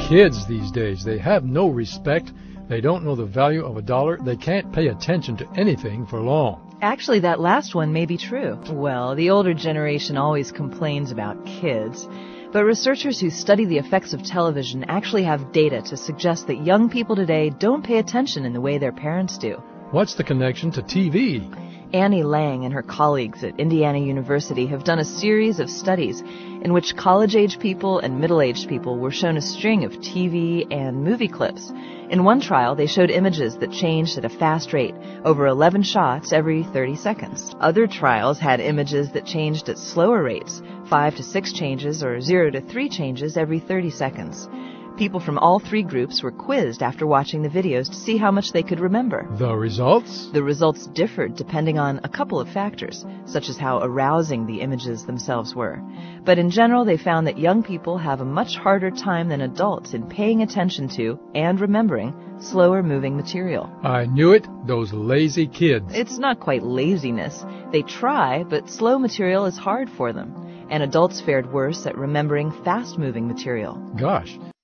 Kids these days, they have no respect. They don't know the value of a dollar. They can't pay attention to anything for long. Actually, that last one may be true. Well, the older generation always complains about kids. But researchers who study the effects of television actually have data to suggest that young people today don't pay attention in the way their parents do. What's the connection to TV? Annie Lang and her colleagues at Indiana University have done a series of studies in which college-age people and middle-aged people were shown a string of TV and movie clips. In one trial, they showed images that changed at a fast rate, over 11 shots every 30 seconds. Other trials had images that changed at slower rates, 5 to 6 changes or 0 to 3 changes every 30 seconds. People from all three groups were quizzed after watching the videos to see how much they could remember. The results? The results differed depending on a couple of factors, such as how arousing the images themselves were. But in general, they found that young people have a much harder time than adults in paying attention to and remembering slower-moving material. I knew it, those lazy kids. It's not quite laziness. They try, but slow material is hard for them. And adults fared worse at remembering fast-moving material. Gosh.